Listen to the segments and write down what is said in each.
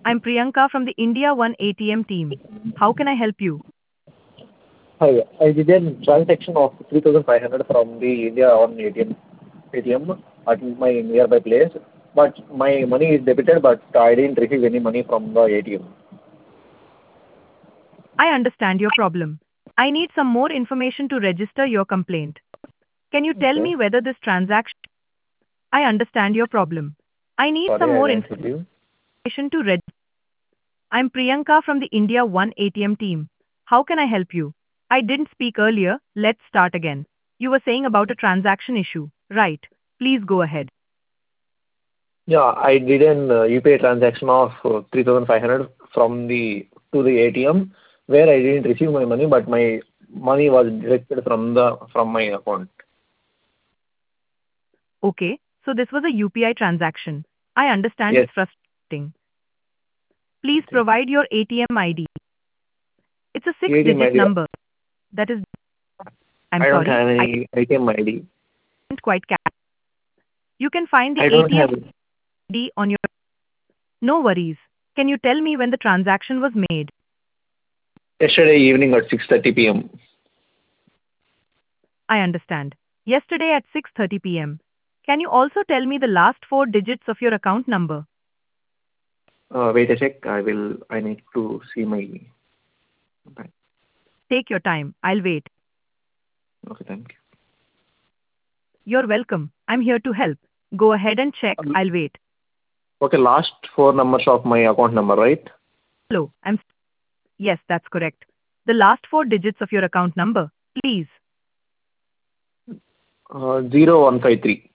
I'm Priyanka from the India One ATM team. How can I help you? Hi, I did a transaction of 3,500 from the India on ATM at my nearby place, but my money is debited, but I didn't receive any money from the ATM. I understand your problem. I need some more information to register your complaint. Can you tell Okay. me whether this transaction? I understand your problem. I need some Sorry, I more didn't receive you. information to register. I'm Priyanka from the India One ATM team. How can I help you? I didn't speak earlier. Let's start again. You were saying about a transaction issue, right? Please go ahead. Yeah, I did an UPI transaction of 3,500 from the to the ATM where I didn't receive my money, but my money was deducted from my account. Okay, so this was a UPI transaction. I understand Yes. it's frustrating. Please Okay. provide your ATM ID. It's a six ATM digit ID. number. That is, I'm I don't sorry, have I any ATM ID. didn't quite catch. You can find the I don't ATM have. ID on your. No worries. Can you tell me when the transaction was made? Yesterday evening at 6:30 p.m. I understand. Yesterday at 6:30 p.m. Can you also tell me the last four digits of your account number? Wait a sec. I need to see my bank. Take your time. I'll wait. Okay, thank You're welcome. I'm here to help. Go ahead and check. you. I'll wait. Okay, last four numbers of my account number, right? Hello. Yes, that's correct. The last four digits of your account number, please. 0153.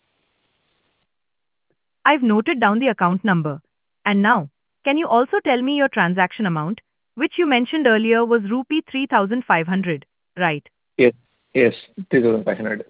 I've noted down the account number. And now, can you also tell me your transaction amount, which you mentioned earlier was rupee 3,500, right? Yes, yes, 3,500.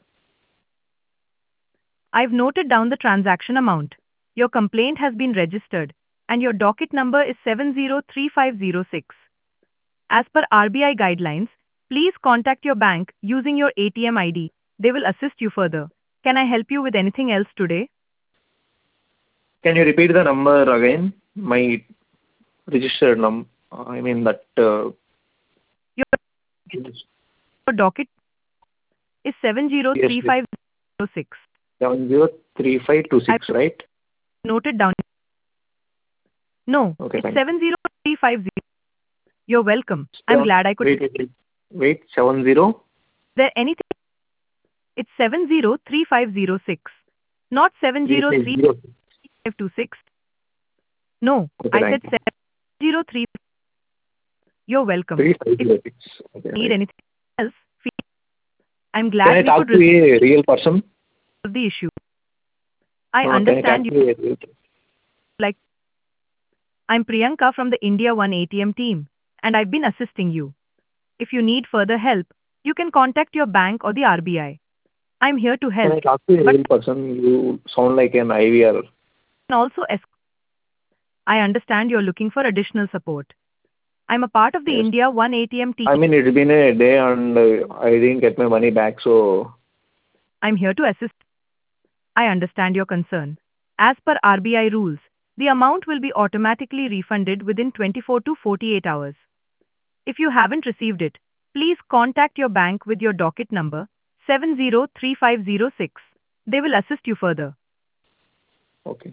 I've noted down the transaction amount. Your complaint has been registered, and your docket number is 703506. As per RBI guidelines, please contact your bank using your ATM ID. They will assist you further. Can I help you with anything else today? Can you repeat the number again? My registered I mean that Your docket is yes, yes, 703506. 703526, I've right? noted down. No, Okay, it's thank you. 70350. You're welcome. I'm Seven, glad I could. wait, wait, wait. Wait, 70. There anything? It's 703506, not 350. 7032526. No, Okay, I said thank you. 703. You're welcome. If 3506. Okay, you need right. anything else, I'm Can glad I we could talk to resolve a real person? the issue. I Can I understand talk you. to a real person? Like, I'm Priyanka from the India One ATM team, and I've been assisting you. If you need further help, you can contact your bank or the RBI. I'm here to Can help, I talk to a but real person? You sound like an IVR. can also I understand you're looking for additional support. I'm a part of the Yes. India One ATM team. I mean, it's been a day and I didn't get my money back, so I'm here to assist. I understand your concern. As per RBI rules, the amount will be automatically refunded within 24 to 48 hours. If you haven't received it, please contact your bank with your docket number 703506. They will assist you further. okay.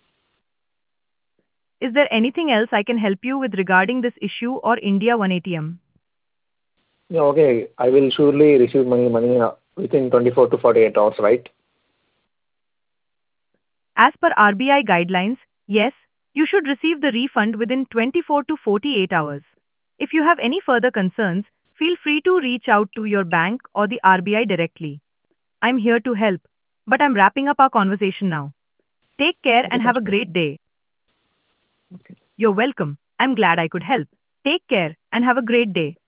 Is there anything else I can help you with regarding this issue or India One ATM? Yeah, okay. I will surely receive my money within 24 to 48 hours, right? As per RBI guidelines, yes, you should receive the refund within 24 to 48 hours. If you have any further concerns, feel free to reach out to your bank or the RBI directly. I'm here to help, but I'm wrapping up our conversation now. Take care Okay, and have that's a fine. great day. Okay. You're welcome. I'm glad I could help. Take care and have a great day.